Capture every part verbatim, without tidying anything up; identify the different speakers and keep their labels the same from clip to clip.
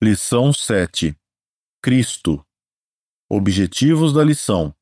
Speaker 1: Lição sete. Cristo. Objetivos da lição.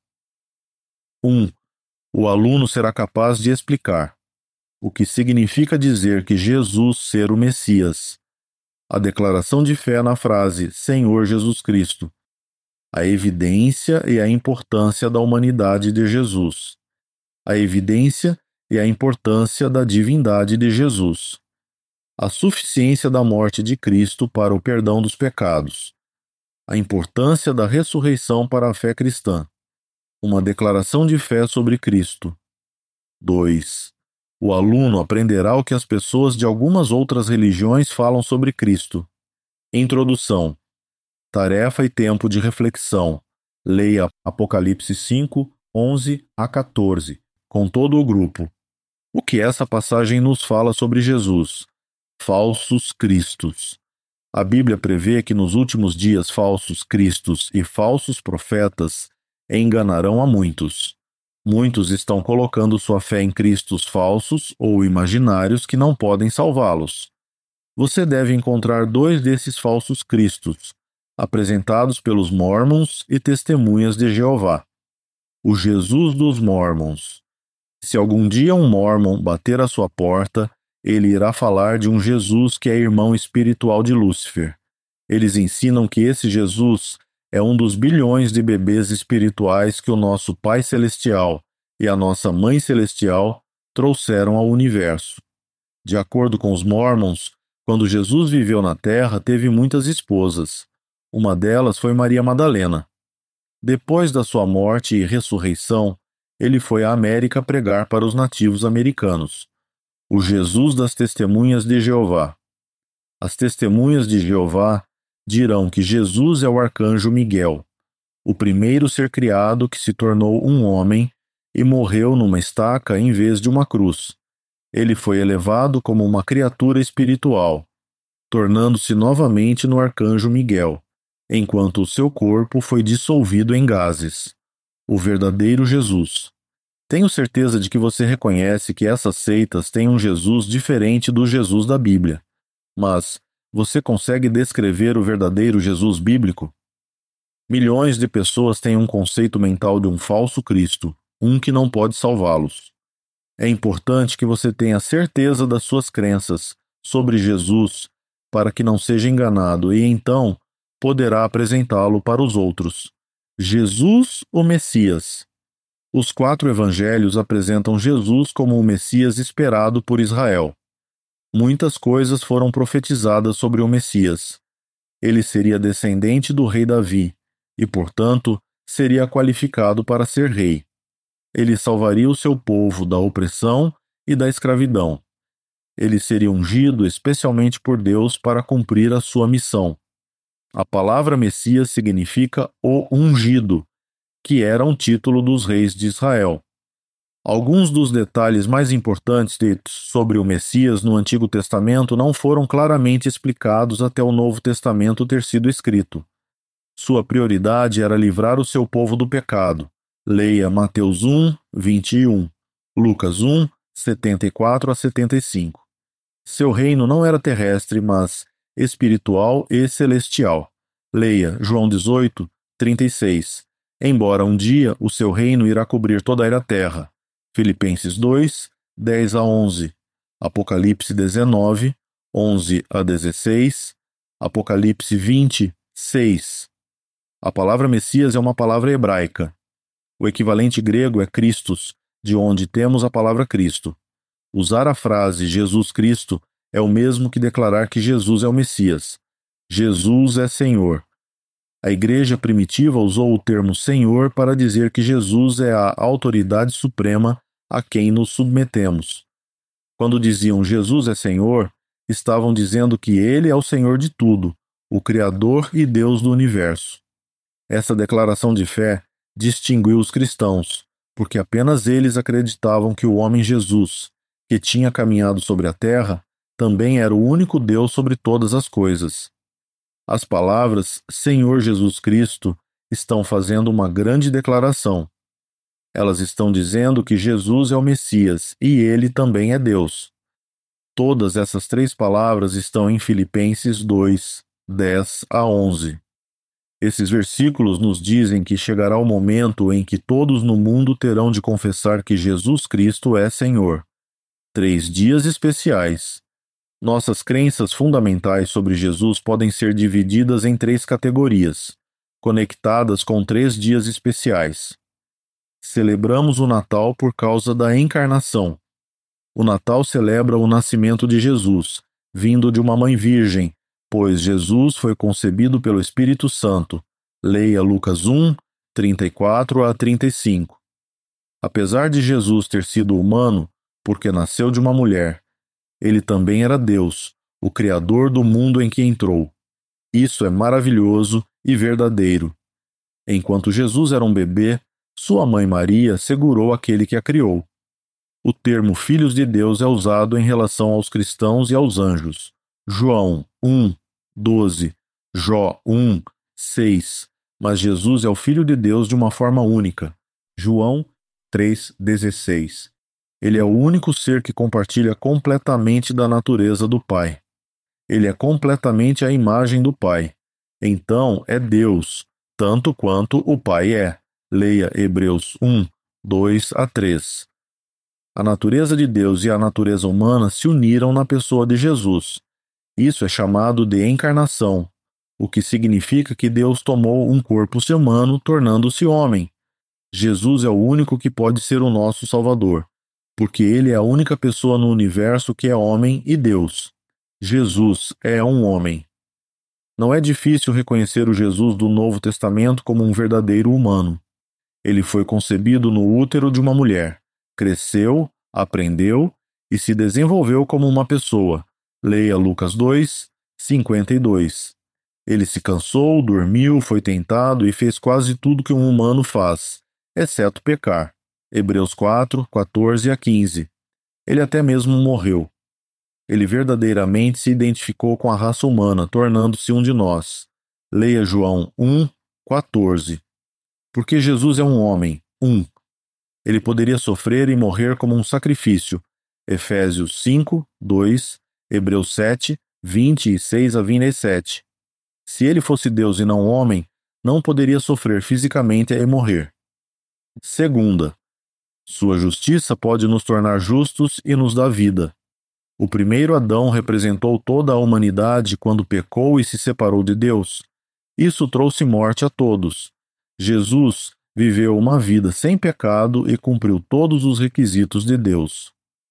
Speaker 1: um. O aluno será capaz de explicar o que significa dizer que Jesus ser o Messias, a declaração de fé na frase Senhor Jesus Cristo, a evidência e a importância da humanidade de Jesus, a evidência e a importância da divindade de Jesus, a suficiência da morte de Cristo para o perdão dos pecados, a importância da ressurreição para a fé cristã, uma declaração de fé sobre Cristo. dois. O aluno aprenderá o que as pessoas de algumas outras religiões falam sobre Cristo. Introdução. Tarefa e tempo de reflexão. Leia Apocalipse cinco, onze a quatorze, com todo o grupo. O que essa passagem nos fala sobre Jesus? Falsos cristos. A Bíblia prevê que nos últimos dias falsos cristos e falsos profetas enganarão a muitos. Muitos estão colocando sua fé em cristos falsos ou imaginários que não podem salvá-los. Você deve encontrar dois desses falsos cristos, apresentados pelos Mormons e Testemunhas de Jeová. O Jesus dos Mormons. Se algum dia um Mormon bater à sua porta, ele irá falar de um Jesus que é irmão espiritual de Lúcifer. Eles ensinam que esse Jesus é um dos bilhões de bebês espirituais que o nosso Pai Celestial e a nossa Mãe Celestial trouxeram ao universo. De acordo com os Mormons, quando Jesus viveu na Terra, teve muitas esposas. Uma delas foi Maria Madalena. Depois da sua morte e ressurreição, ele foi à América pregar para os nativos americanos. O Jesus das Testemunhas de Jeová. As Testemunhas de Jeová dirão que Jesus é o arcanjo Miguel, o primeiro ser criado que se tornou um homem e morreu numa estaca em vez de uma cruz. Ele foi elevado como uma criatura espiritual, tornando-se novamente no arcanjo Miguel, enquanto o seu corpo foi dissolvido em gases. O verdadeiro Jesus. Tenho certeza de que você reconhece que essas seitas têm um Jesus diferente do Jesus da Bíblia. Mas você consegue descrever o verdadeiro Jesus bíblico? Milhões de pessoas têm um conceito mental de um falso Cristo, um que não pode salvá-los. É importante que você tenha certeza das suas crenças sobre Jesus para que não seja enganado e então poderá apresentá-lo para os outros. Jesus, o Messias. Os quatro evangelhos apresentam Jesus como o Messias esperado por Israel. Muitas coisas foram profetizadas sobre o Messias. Ele seria descendente do rei Davi e, portanto, seria qualificado para ser rei. Ele salvaria o seu povo da opressão e da escravidão. Ele seria ungido especialmente por Deus para cumprir a sua missão. A palavra Messias significa o ungido, que era um título dos reis de Israel. Alguns dos detalhes mais importantes ditos sobre o Messias no Antigo Testamento não foram claramente explicados até o Novo Testamento ter sido escrito. Sua prioridade era livrar o seu povo do pecado. Leia Mateus um, vinte e um, Lucas um, setenta e quatro a setenta e cinco. Seu reino não era terrestre, mas espiritual e celestial. Leia João dezoito, trinta e seis. Embora um dia o seu reino irá cobrir toda a terra. Filipenses dois, dez a onze, Apocalipse dezenove, onze a dezesseis, Apocalipse vinte, seis. A palavra Messias é uma palavra hebraica. O equivalente grego é Christos, de onde temos a palavra Cristo. Usar a frase Jesus Cristo é o mesmo que declarar que Jesus é o Messias. Jesus é Senhor. A igreja primitiva usou o termo Senhor para dizer que Jesus é a autoridade suprema a quem nos submetemos. Quando diziam Jesus é Senhor, estavam dizendo que Ele é o Senhor de tudo, o Criador e Deus do universo. Essa declaração de fé distinguiu os cristãos, porque apenas eles acreditavam que o homem Jesus, que tinha caminhado sobre a terra, também era o único Deus sobre todas as coisas. As palavras Senhor Jesus Cristo estão fazendo uma grande declaração. Elas estão dizendo que Jesus é o Messias e Ele também é Deus. Todas essas três palavras estão em Filipenses dois, dez a onze. Esses versículos nos dizem que chegará o momento em que todos no mundo terão de confessar que Jesus Cristo é Senhor. Três dias especiais. Nossas crenças fundamentais sobre Jesus podem ser divididas em três categorias, conectadas com três dias especiais. Celebramos o Natal por causa da encarnação. O Natal celebra o nascimento de Jesus, vindo de uma mãe virgem, pois Jesus foi concebido pelo Espírito Santo. Leia Lucas um, trinta e quatro a trinta e cinco. Apesar de Jesus ter sido humano, porque nasceu de uma mulher, ele também era Deus, o Criador do mundo em que entrou. Isso é maravilhoso e verdadeiro. Enquanto Jesus era um bebê, sua mãe Maria segurou aquele que a criou. O termo Filhos de Deus é usado em relação aos cristãos e aos anjos. João um, doze, Jó um, seis. Mas Jesus é o Filho de Deus de uma forma única. João três, dezesseis. Ele é o único ser que compartilha completamente da natureza do Pai. Ele é completamente a imagem do Pai. Então é Deus, tanto quanto o Pai é. Leia Hebreus um, dois a três. A natureza de Deus e a natureza humana se uniram na pessoa de Jesus. Isso é chamado de encarnação, o que significa que Deus tomou um corpo humano, tornando-se homem. Jesus é o único que pode ser o nosso Salvador, porque ele é a única pessoa no universo que é homem e Deus. Jesus é um homem. Não é difícil reconhecer o Jesus do Novo Testamento como um verdadeiro humano. Ele foi concebido no útero de uma mulher, cresceu, aprendeu e se desenvolveu como uma pessoa. Leia Lucas dois, cinquenta e dois. Ele se cansou, dormiu, foi tentado e fez quase tudo que um humano faz, exceto pecar. Hebreus quatro, quatorze a quinze. Ele até mesmo morreu. Ele verdadeiramente se identificou com a raça humana, tornando-se um de nós. Leia João um, quatorze. Porque Jesus é um homem, um. Ele poderia sofrer e morrer como um sacrifício. Efésios cinco, dois, Hebreus sete, vinte e seis a vinte e sete. Se ele fosse Deus e não homem, não poderia sofrer fisicamente e morrer. Segunda, sua justiça pode nos tornar justos e nos dar vida. O primeiro Adão representou toda a humanidade quando pecou e se separou de Deus. Isso trouxe morte a todos. Jesus viveu uma vida sem pecado e cumpriu todos os requisitos de Deus.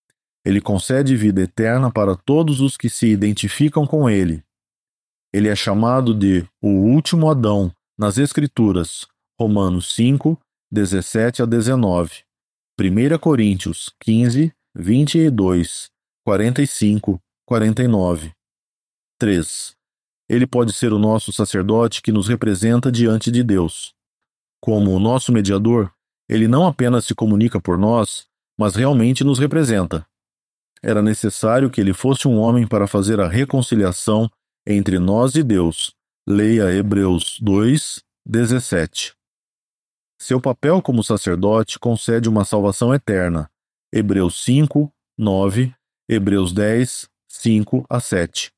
Speaker 1: Ele concede vida eterna para todos os que se identificam com ele. Ele é chamado de o último Adão nas Escrituras, Romanos cinco, dezessete a dezenove, primeira Coríntios quinze, vinte e dois, quarenta e cinco, quarenta e nove. três. Ele pode ser o nosso sacerdote que nos representa diante de Deus. Como o nosso mediador, ele não apenas se comunica por nós, mas realmente nos representa. Era necessário que ele fosse um homem para fazer a reconciliação entre nós e Deus. Leia Hebreus dois, dezessete. Seu papel como sacerdote concede uma salvação eterna. Hebreus cinco, nove, Hebreus dez, cinco a sete.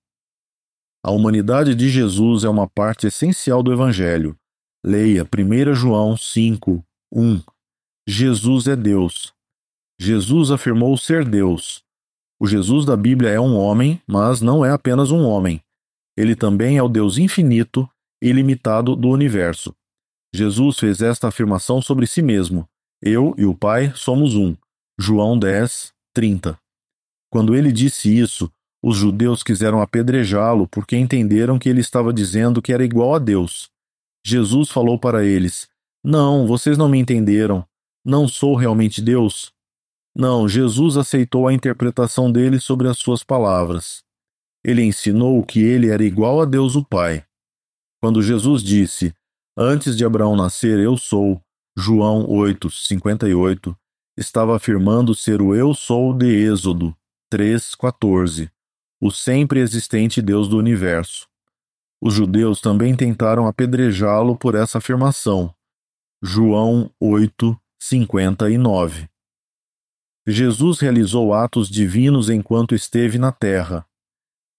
Speaker 1: A humanidade de Jesus é uma parte essencial do Evangelho. Leia primeira João cinco, um. Jesus é Deus. Jesus afirmou ser Deus. O Jesus da Bíblia é um homem, mas não é apenas um homem. Ele também é o Deus infinito e ilimitado do universo. Jesus fez esta afirmação sobre si mesmo. Eu e o Pai somos um. João dez, trinta. Quando ele disse isso, os judeus quiseram apedrejá-lo porque entenderam que ele estava dizendo que era igual a Deus. Jesus falou para eles: Não, vocês não me entenderam. Não sou realmente Deus. Não, Jesus aceitou a interpretação dele sobre as suas palavras. Ele ensinou que ele era igual a Deus o Pai. Quando Jesus disse: Antes de Abraão nascer, eu sou, João oito, cinquenta e oito, estava afirmando ser o eu sou de Êxodo três, quatorze, o sempre existente Deus do universo. Os judeus também tentaram apedrejá-lo por essa afirmação. João oito, cinquenta e nove. Jesus realizou atos divinos enquanto esteve na terra.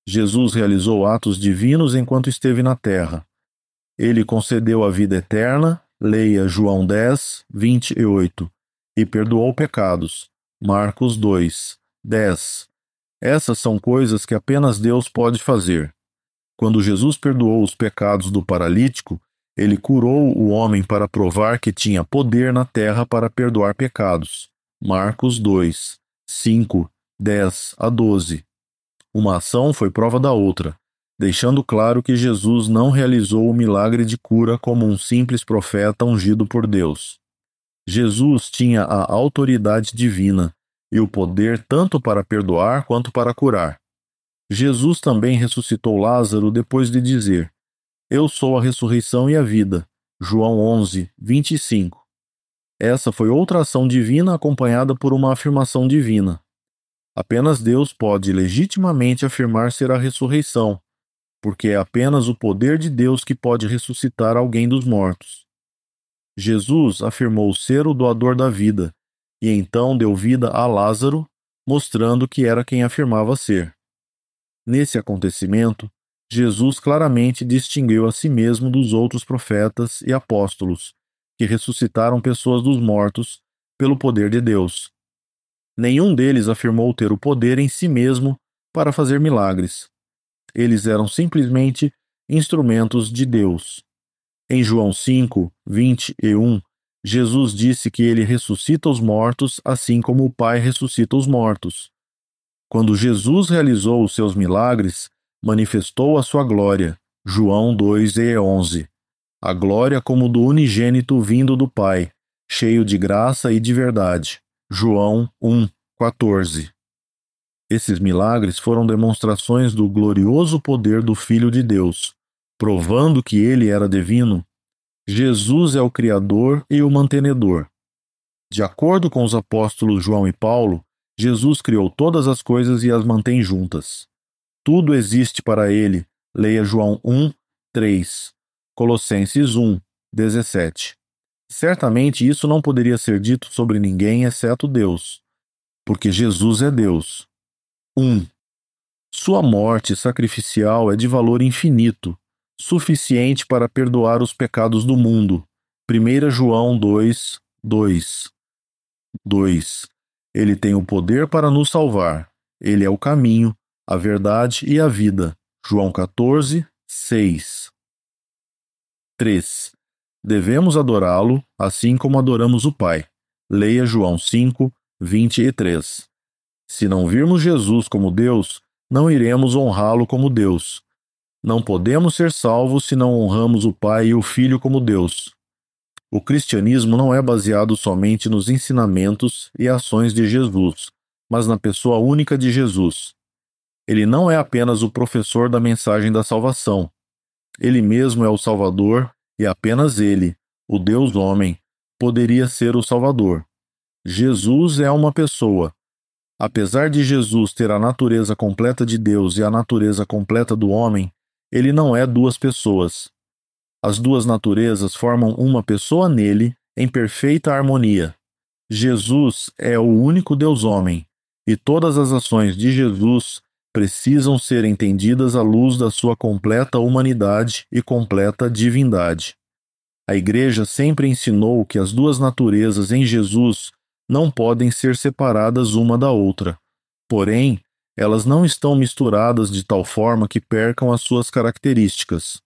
Speaker 1: Jesus realizou atos divinos enquanto esteve na terra. Ele concedeu a vida eterna, leia João dez, vinte e oito, e perdoou pecados, Marcos dois, dez. Essas são coisas que apenas Deus pode fazer. Quando Jesus perdoou os pecados do paralítico, ele curou o homem para provar que tinha poder na terra para perdoar pecados. Marcos dois, cinco, dez a doze. Uma ação foi prova da outra, deixando claro que Jesus não realizou o milagre de cura como um simples profeta ungido por Deus. Jesus tinha a autoridade divina e o poder tanto para perdoar quanto para curar. Jesus também ressuscitou Lázaro depois de dizer: Eu sou a ressurreição e a vida. João onze, vinte e cinco. Essa foi outra ação divina acompanhada por uma afirmação divina. Apenas Deus pode legitimamente afirmar ser a ressurreição, porque é apenas o poder de Deus que pode ressuscitar alguém dos mortos. Jesus afirmou ser o doador da vida, e então deu vida a Lázaro, mostrando que era quem afirmava ser. Nesse acontecimento, Jesus claramente distinguiu a si mesmo dos outros profetas e apóstolos, que ressuscitaram pessoas dos mortos pelo poder de Deus. Nenhum deles afirmou ter o poder em si mesmo para fazer milagres. Eles eram simplesmente instrumentos de Deus. Em João cinco, vinte e um, Jesus disse que ele ressuscita os mortos assim como o Pai ressuscita os mortos. Quando Jesus realizou os seus milagres, manifestou a sua glória. João dois e onze. A glória como do unigênito vindo do Pai, cheio de graça e de verdade. João um, quatorze. Esses milagres foram demonstrações do glorioso poder do Filho de Deus, provando que ele era divino. Jesus é o Criador e o mantenedor. De acordo com os apóstolos João e Paulo, Jesus criou todas as coisas e as mantém juntas. Tudo existe para ele. Leia João um, três. Colossenses um, dezessete. Certamente isso não poderia ser dito sobre ninguém exceto Deus, porque Jesus é Deus. um. Sua morte sacrificial é de valor infinito, suficiente para perdoar os pecados do mundo. primeira João dois, dois. dois. Ele tem o poder para nos salvar. Ele é o caminho, a verdade e a vida. João quatorze, seis. três. Devemos adorá-lo assim como adoramos o Pai. Leia João cinco, vinte e três. Se não virmos Jesus como Deus, não iremos honrá-lo como Deus. Não podemos ser salvos se não honramos o Pai e o Filho como Deus. O cristianismo não é baseado somente nos ensinamentos e ações de Jesus, mas na pessoa única de Jesus. Ele não é apenas o professor da mensagem da salvação. Ele mesmo é o Salvador e apenas ele, o Deus homem, poderia ser o Salvador. Jesus é uma pessoa. Apesar de Jesus ter a natureza completa de Deus e a natureza completa do homem, ele não é duas pessoas. As duas naturezas formam uma pessoa nele, em perfeita harmonia. Jesus é o único Deus-homem, e todas as ações de Jesus precisam ser entendidas à luz da sua completa humanidade e completa divindade. A Igreja sempre ensinou que as duas naturezas em Jesus não podem ser separadas uma da outra. Porém, elas não estão misturadas de tal forma que percam as suas características.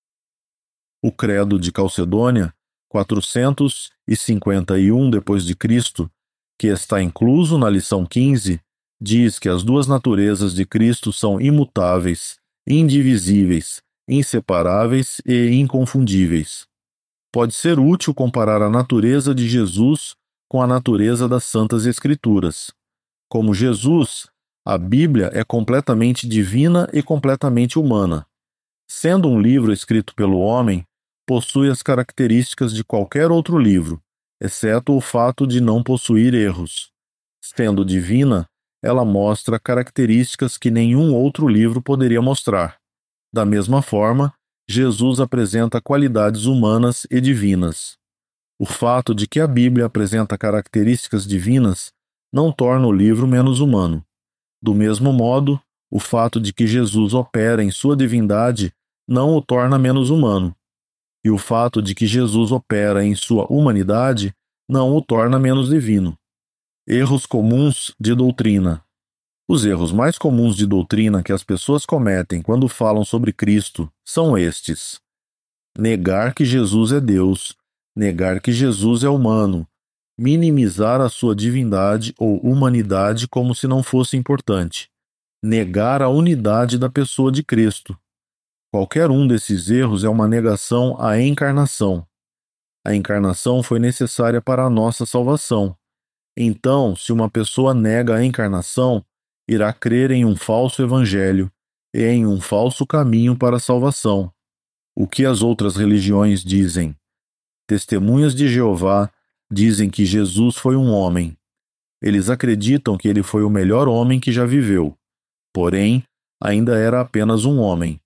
Speaker 1: O Credo de Calcedônia, quatrocentos e cinquenta e um depois de Cristo, que está incluso na lição quinze, diz que as duas naturezas de Cristo são imutáveis, indivisíveis, inseparáveis e inconfundíveis. Pode ser útil comparar a natureza de Jesus com a natureza das Santas Escrituras. Como Jesus, a Bíblia é completamente divina e completamente humana. Sendo um livro escrito pelo homem, possui as características de qualquer outro livro, exceto o fato de não possuir erros. Sendo divina, ela mostra características que nenhum outro livro poderia mostrar. Da mesma forma, Jesus apresenta qualidades humanas e divinas. O fato de que a Bíblia apresenta características divinas não torna o livro menos humano. Do mesmo modo, O fato de que Jesus opera em sua divindade não o torna menos humano, e o fato de que Jesus opera em sua humanidade não o torna menos divino. Erros comuns de doutrina. Os erros mais comuns de doutrina que as pessoas cometem quando falam sobre Cristo são estes: negar que Jesus é Deus, negar que Jesus é humano, minimizar a sua divindade ou humanidade como se não fosse importante, negar a unidade da pessoa de Cristo. Qualquer um desses erros é uma negação à encarnação. A encarnação foi necessária para a nossa salvação. Então, se uma pessoa nega a encarnação, irá crer em um falso evangelho e em um falso caminho para a salvação. O que as outras religiões dizem? Testemunhas de Jeová dizem que Jesus foi um homem. Eles acreditam que ele foi o melhor homem que já viveu. Porém, ainda era apenas um homem.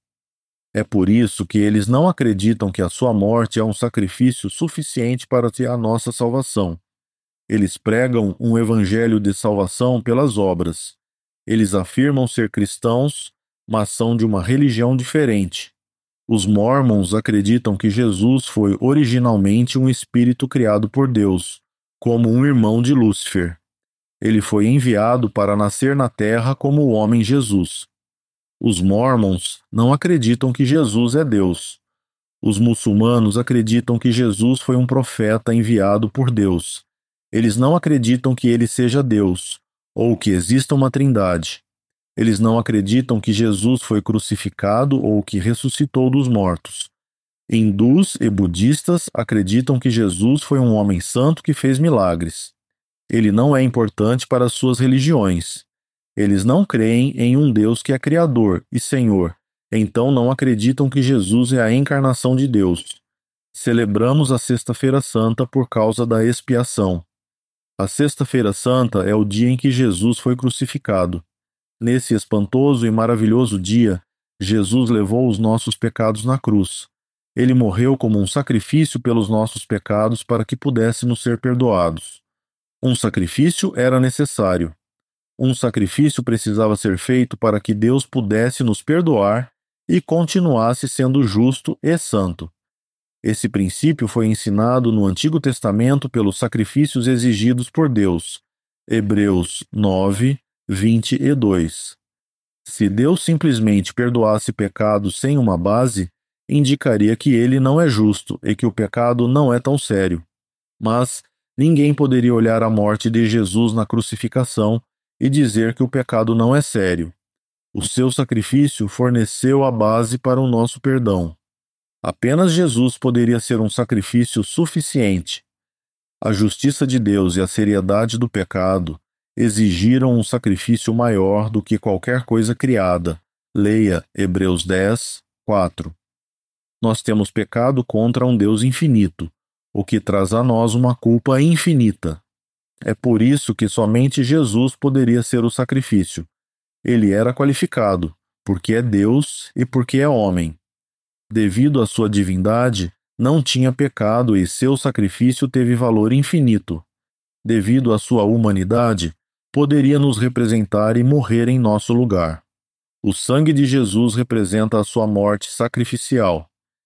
Speaker 1: É por isso que eles não acreditam que a sua morte é um sacrifício suficiente para ter a nossa salvação. Eles pregam um evangelho de salvação pelas obras. Eles afirmam ser cristãos, mas são de uma religião diferente. Os Mormons acreditam que Jesus foi originalmente um espírito criado por Deus, como um irmão de Lúcifer. Ele foi enviado para nascer na terra como o homem Jesus. Os Mormons não acreditam que Jesus é Deus. Os muçulmanos acreditam que Jesus foi um profeta enviado por Deus. Eles não acreditam que ele seja Deus, ou que exista uma trindade. Eles não acreditam que Jesus foi crucificado ou que ressuscitou dos mortos. Hindus e budistas acreditam que Jesus foi um homem santo que fez milagres. Ele não é importante para suas religiões. Eles não creem em um Deus que é Criador e Senhor, então não acreditam que Jesus é a encarnação de Deus. Celebramos a Sexta-feira Santa por causa da expiação. A Sexta-feira Santa é o dia em que Jesus foi crucificado. Nesse espantoso e maravilhoso dia, Jesus levou os nossos pecados na cruz. Ele morreu como um sacrifício pelos nossos pecados para que pudéssemos ser perdoados. Um sacrifício era necessário. Um sacrifício precisava ser feito para que Deus pudesse nos perdoar e continuasse sendo justo e santo. Esse princípio foi ensinado no Antigo Testamento pelos sacrifícios exigidos por Deus. Hebreus nove, vinte e dois. Se Deus simplesmente perdoasse pecados sem uma base, indicaria que ele não é justo e que o pecado não é tão sério. Mas ninguém poderia olhar a morte de Jesus na crucificação e dizer que o pecado não é sério. O seu sacrifício forneceu a base para o nosso perdão. Apenas Jesus poderia ser um sacrifício suficiente. A justiça de Deus e a seriedade do pecado exigiram um sacrifício maior do que qualquer coisa criada. Leia Hebreus dez, quatro. Nós temos pecado contra um Deus infinito, o que traz a nós uma culpa infinita. É por isso que somente Jesus poderia ser o sacrifício. Ele era qualificado, porque é Deus e porque é homem. Devido à sua divindade, não tinha pecado e seu sacrifício teve valor infinito. Devido à sua humanidade, poderia nos representar e morrer em nosso lugar. O sangue de Jesus representa a sua morte sacrificial.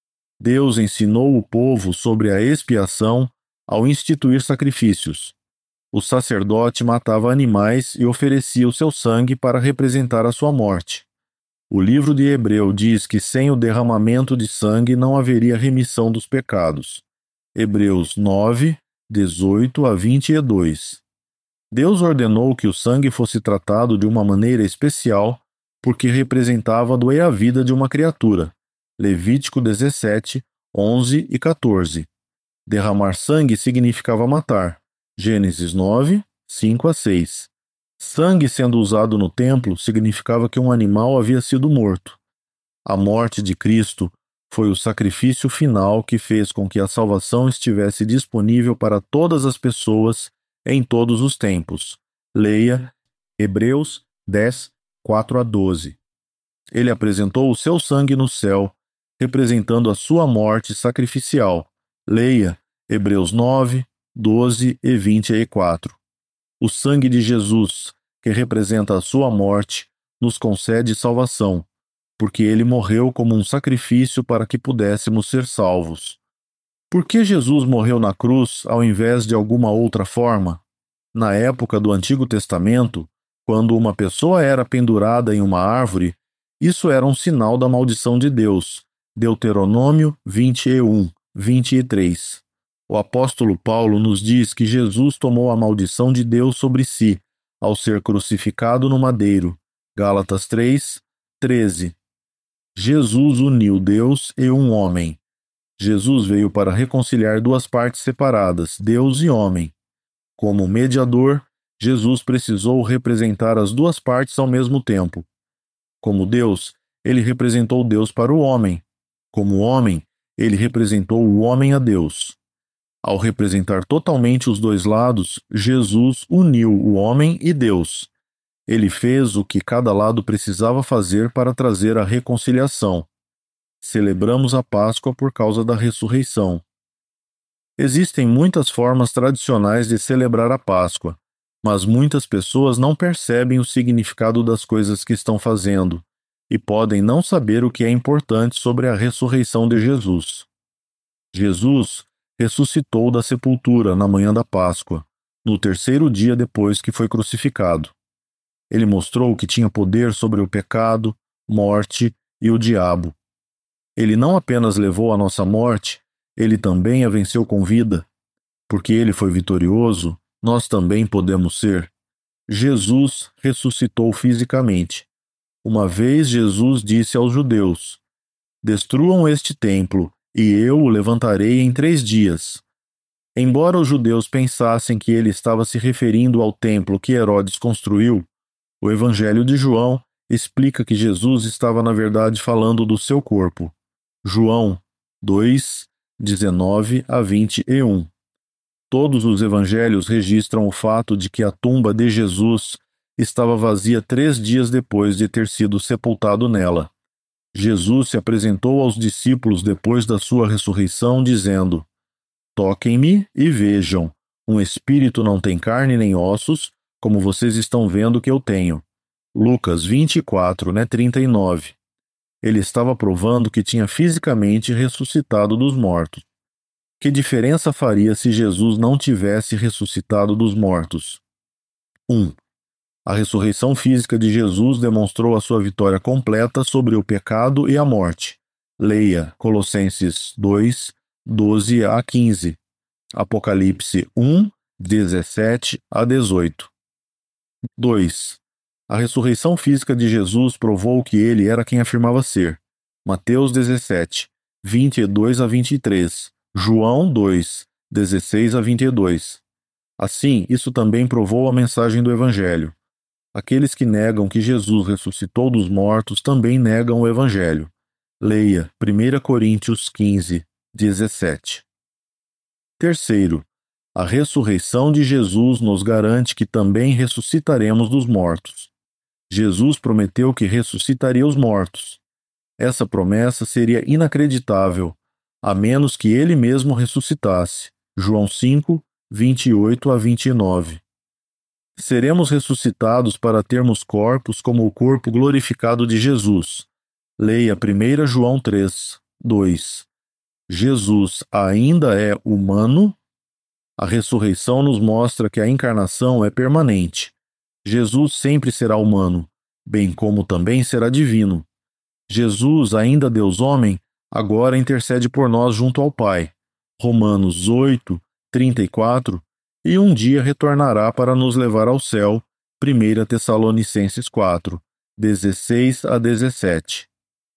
Speaker 1: Deus ensinou o povo sobre a expiação ao instituir sacrifícios. O sacerdote matava animais e oferecia o seu sangue para representar a sua morte. O livro de Hebreu diz que sem o derramamento de sangue não haveria remissão dos pecados. Hebreus nove, dezoito a vinte e dois. Deus ordenou que o sangue fosse tratado de uma maneira especial porque representava doer a vida de uma criatura. Levítico dezessete, onze e quatorze. Derramar sangue significava matar. Gênesis nove, cinco a seis. Sangue sendo usado no templo significava que um animal havia sido morto. A morte de Cristo foi o sacrifício final que fez com que a salvação estivesse disponível para todas as pessoas em todos os tempos. Leia Hebreus dez, quatro a doze. Ele apresentou o seu sangue no céu, representando a sua morte sacrificial. Leia Hebreus nove, doze e vinte e quatro. O sangue de Jesus, que representa a sua morte, nos concede salvação, porque ele morreu como um sacrifício para que pudéssemos ser salvos. Por que Jesus morreu na cruz ao invés de alguma outra forma? Na época do Antigo Testamento, quando uma pessoa era pendurada em uma árvore, isso era um sinal da maldição de Deus. Deuteronômio vinte e um, vinte e três. O apóstolo Paulo nos diz que Jesus tomou a maldição de Deus sobre si, ao ser crucificado no madeiro. Gálatas três, treze. Jesus uniu Deus e um homem. Jesus veio para reconciliar duas partes separadas, Deus e homem. Como mediador, Jesus precisou representar as duas partes ao mesmo tempo. Como Deus, ele representou Deus para o homem. Como homem, ele representou o homem a Deus. Ao representar totalmente os dois lados, Jesus uniu o homem e Deus. Ele fez o que cada lado precisava fazer para trazer a reconciliação. Celebramos a Páscoa por causa da ressurreição. Existem muitas formas tradicionais de celebrar a Páscoa, mas muitas pessoas não percebem o significado das coisas que estão fazendo e podem não saber o que é importante sobre a ressurreição de Jesus. Jesus ressuscitou da sepultura na manhã da Páscoa, no terceiro dia depois que foi crucificado. Ele mostrou que tinha poder sobre o pecado, morte e o diabo. Ele não apenas levou a nossa morte, ele também a venceu com vida. Porque ele foi vitorioso, nós também podemos ser. Jesus ressuscitou fisicamente. Uma vez Jesus disse aos judeus: "Destruam este templo, e eu o levantarei em três dias." Embora os judeus pensassem que ele estava se referindo ao templo que Herodes construiu, o Evangelho de João explica que Jesus estava na verdade falando do seu corpo. João dois, dezenove a vinte e um. Todos os evangelhos registram o fato de que a tumba de Jesus estava vazia três dias depois de ter sido sepultado nela. Jesus se apresentou aos discípulos depois da sua ressurreição, dizendo: "Toquem-me e vejam. Um espírito não tem carne nem ossos, como vocês estão vendo que eu tenho." Lucas vinte e quatro, né, trinta e nove. Ele estava provando que tinha fisicamente ressuscitado dos mortos. Que diferença faria se Jesus não tivesse ressuscitado dos mortos? um. A ressurreição física de Jesus demonstrou a sua vitória completa sobre o pecado e a morte. Leia Colossenses dois, doze a quinze. Apocalipse um, dezessete a dezoito. dois. A ressurreição física de Jesus provou que ele era quem afirmava ser. Mateus dezessete, vinte e dois a vinte e três. João dois, dezesseis a vinte e dois. Assim, isso também provou a mensagem do Evangelho. Aqueles que negam que Jesus ressuscitou dos mortos também negam o Evangelho. Leia primeira Coríntios quinze, dezessete. Terceiro, a ressurreição de Jesus nos garante que também ressuscitaremos dos mortos. Jesus prometeu que ressuscitaria os mortos. Essa promessa seria inacreditável, a menos que ele mesmo ressuscitasse. João cinco, vinte e oito a vinte e nove. Seremos ressuscitados para termos corpos como o corpo glorificado de Jesus. Leia primeira João três, dois. Jesus ainda é humano? A ressurreição nos mostra que a encarnação é permanente. Jesus sempre será humano, bem como também será divino. Jesus, ainda Deus homem, agora intercede por nós junto ao Pai. Romanos oito, trinta e quatro. E um dia retornará para nos levar ao céu. primeira Tessalonicenses quatro, dezesseis a dezessete.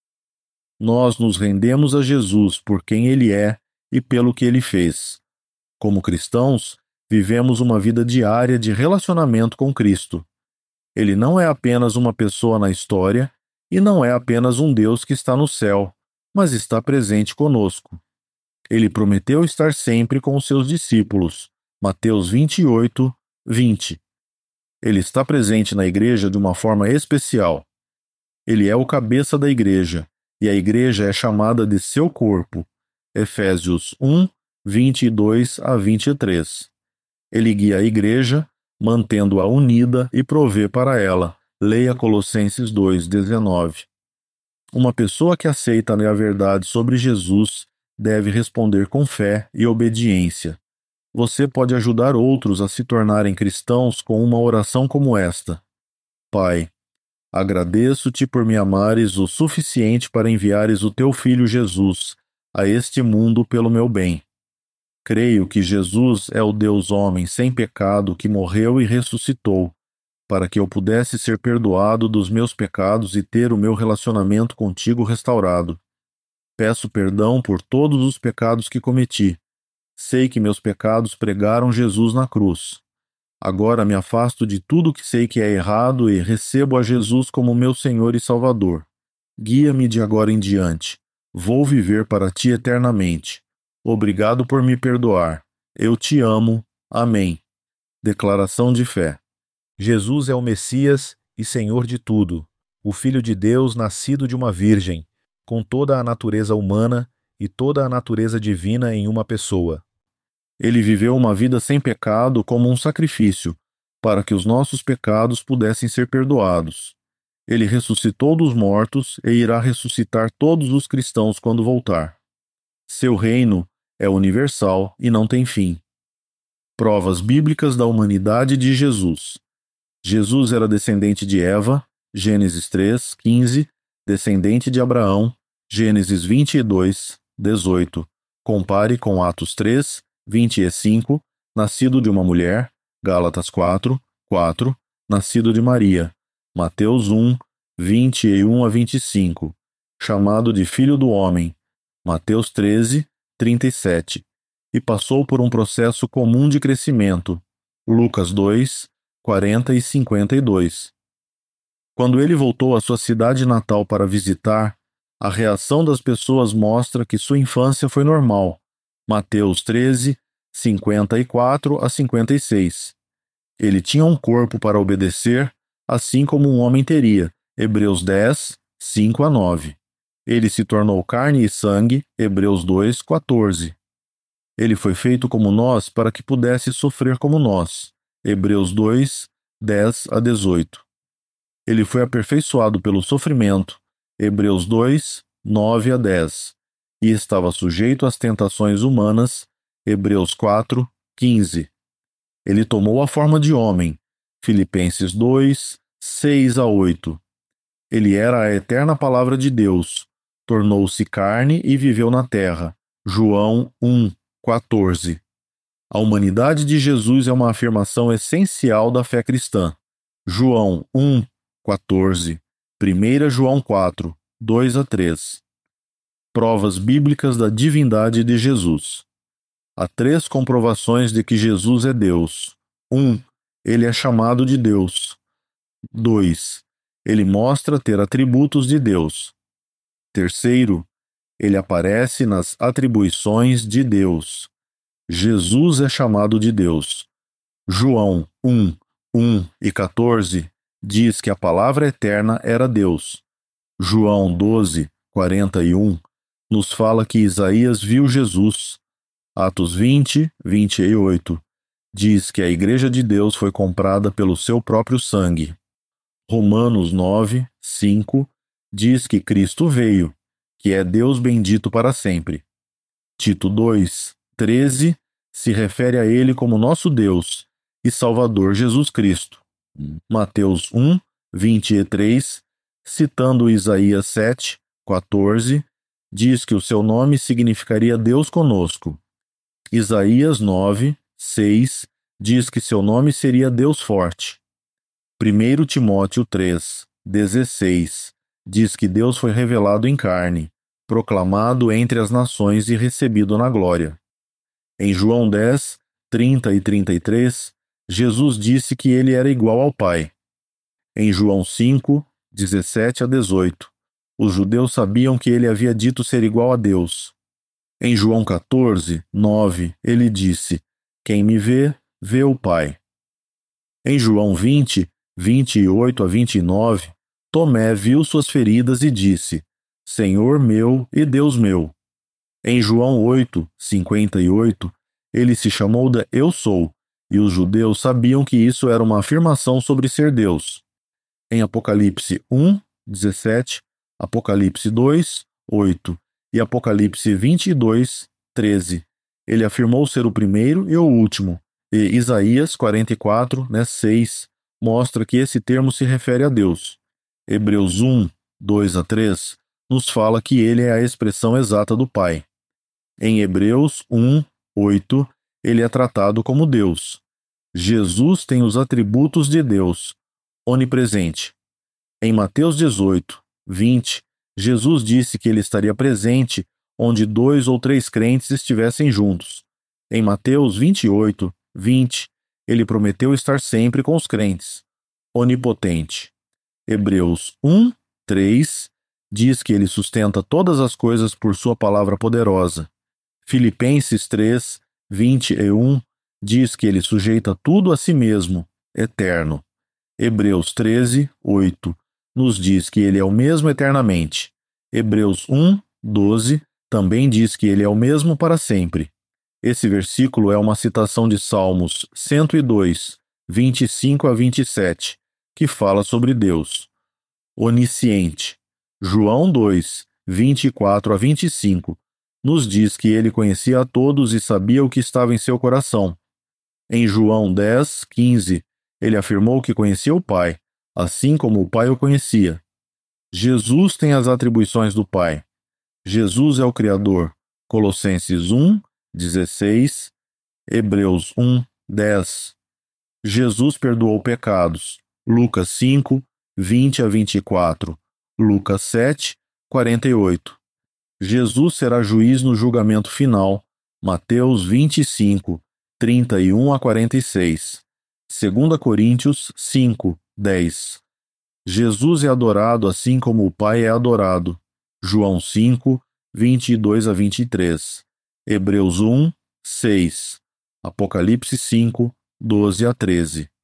Speaker 1: Nós nos rendemos a Jesus por quem Ele é e pelo que Ele fez. Como cristãos, vivemos uma vida diária de relacionamento com Cristo. Ele não é apenas uma pessoa na história e não é apenas um Deus que está no céu, mas está presente conosco. Ele prometeu estar sempre com os seus discípulos. Mateus vinte e oito, vinte. Ele está presente na igreja de uma forma especial. Ele é o cabeça da igreja, e a igreja é chamada de seu corpo. Efésios um, vinte e dois a vinte e três. Ele guia a igreja, mantendo-a unida e provê para ela. Leia Colossenses dois, dezenove. Uma pessoa que aceita a verdade sobre Jesus deve responder com fé e obediência. Você pode ajudar outros a se tornarem cristãos com uma oração como esta: Pai, agradeço-te por me amares o suficiente para enviares o teu Filho Jesus a este mundo pelo meu bem. Creio que Jesus é o Deus homem sem pecado que morreu e ressuscitou, para que eu pudesse ser perdoado dos meus pecados e ter o meu relacionamento contigo restaurado. Peço perdão por todos os pecados que cometi. Sei que meus pecados pregaram Jesus na cruz. Agora me afasto de tudo que sei que é errado e recebo a Jesus como meu Senhor e Salvador. Guia-me de agora em diante. Vou viver para ti eternamente. Obrigado por me perdoar. Eu te amo. Amém. Declaração de fé. Jesus é o Messias e Senhor de tudo, o Filho de Deus nascido de uma virgem, com toda a natureza humana e toda a natureza divina em uma pessoa. Ele viveu uma vida sem pecado como um sacrifício, para que os nossos pecados pudessem ser perdoados. Ele ressuscitou dos mortos e irá ressuscitar todos os cristãos quando voltar. Seu reino é universal e não tem fim. Provas bíblicas da humanidade de Jesus. Jesus era descendente de Eva, Gênesis três, quinze, descendente de Abraão, Gênesis vinte e dois, dezoito. Compare com Atos três, vinte e cinco, nascido de uma mulher, Gálatas quatro, quatro, nascido de Maria, Mateus um, vinte e um a vinte e cinco, chamado de Filho do Homem, Mateus treze, trinta e sete, e passou por um processo comum de crescimento, Lucas dois, quarenta e cinquenta e dois. Quando ele voltou à sua cidade natal para visitar, a reação das pessoas mostra que sua infância foi normal. Mateus treze, cinquenta e quatro a cinquenta e seis. Ele tinha um corpo para obedecer, assim como um homem teria. Hebreus dez, cinco a nove. Ele se tornou carne e sangue. Hebreus dois, quatorze. Ele foi feito como nós para que pudesse sofrer como nós. Hebreus dois, dez a dezoito. Ele foi aperfeiçoado pelo sofrimento. Hebreus dois, nove a dez. E estava sujeito às tentações humanas. Hebreus quatro, quinze. Ele tomou a forma de homem. Filipenses dois, seis a oito. Ele era a eterna palavra de Deus. Tornou-se carne e viveu na terra. João um, quatorze. A humanidade de Jesus é uma afirmação essencial da fé cristã. João um, quatorze. primeira João quatro, dois a três. Provas bíblicas da divindade de Jesus. Há três comprovações de que Jesus é Deus. um. Ele é chamado de Deus. dois. Ele mostra ter atributos de Deus. Terceiro, ele aparece nas atribuições de Deus. Jesus é chamado de Deus. João um, um e quatorze diz que a palavra eterna era Deus. João doze, quarenta e um nos fala que Isaías viu Jesus. Atos vinte, vinte e oito diz que a Igreja de Deus foi comprada pelo seu próprio sangue. Romanos nove, cinco diz que Cristo veio, que é Deus bendito para sempre. Tito dois, treze se refere a ele como nosso Deus e Salvador Jesus Cristo. Mateus um, vinte e três, citando Isaías sete, quatorze, diz que o seu nome significaria Deus conosco. Isaías nove, seis diz que seu nome seria Deus forte. primeiro Timóteo três, dezesseis diz que Deus foi revelado em carne, proclamado entre as nações e recebido na glória. Em João dez, trinta e trinta e três, Jesus disse que ele era igual ao Pai. Em João cinco, dezessete a dezoito, os judeus sabiam que ele havia dito ser igual a Deus. Em João quatorze, nove, ele disse: "Quem me vê, vê o Pai." Em João vinte, vinte e oito a vinte e nove, Tomé viu suas feridas e disse: "Senhor meu e Deus meu." Em João oito, cinquenta e oito, ele se chamou de Eu Sou, e os judeus sabiam que isso era uma afirmação sobre ser Deus. em Apocalipse um, dezessete, Apocalipse dois, oito e Apocalipse vinte e dois, treze. Ele afirmou ser o primeiro e o último, e Isaías quarenta e quatro, né, seis, mostra que esse termo se refere a Deus. Hebreus um, dois a três nos fala que ele é a expressão exata do Pai. Em Hebreus um, oito, ele é tratado como Deus. Jesus tem os atributos de Deus, onipresente. Em Mateus dezoito, vinte, Jesus disse que ele estaria presente onde dois ou três crentes estivessem juntos. Em Mateus vinte e oito, vinte, ele prometeu estar sempre com os crentes, onipotente. Hebreus um, três, diz que ele sustenta todas as coisas por sua palavra poderosa. Filipenses três, vinte e um, diz que ele sujeita tudo a si mesmo, eterno. Hebreus treze, oito, nos diz que ele é o mesmo eternamente. Hebreus um, doze, também diz que ele é o mesmo para sempre. Esse versículo é uma citação de Salmos cento e dois, vinte e cinco a vinte e sete, que fala sobre Deus. Onisciente. João dois, vinte e quatro a vinte e cinco, nos diz que ele conhecia a todos e sabia o que estava em seu coração. Em João dez, quinze, ele afirmou que conhecia o Pai, assim como o Pai o conhecia. Jesus tem as atribuições do Pai. Jesus é o Criador. Colossenses um, dezesseis, Hebreus um, dez. Jesus perdoou pecados. Lucas cinco, vinte a vinte e quatro. Lucas sete, quarenta e oito. Jesus será juiz no julgamento final. Mateus vinte e cinco, trinta e um a quarenta e seis. Segunda Coríntios cinco, dez. Jesus é adorado assim como o Pai é adorado. João cinco, vinte e dois a vinte e três. Hebreus um, seis. Apocalipse cinco, doze a treze.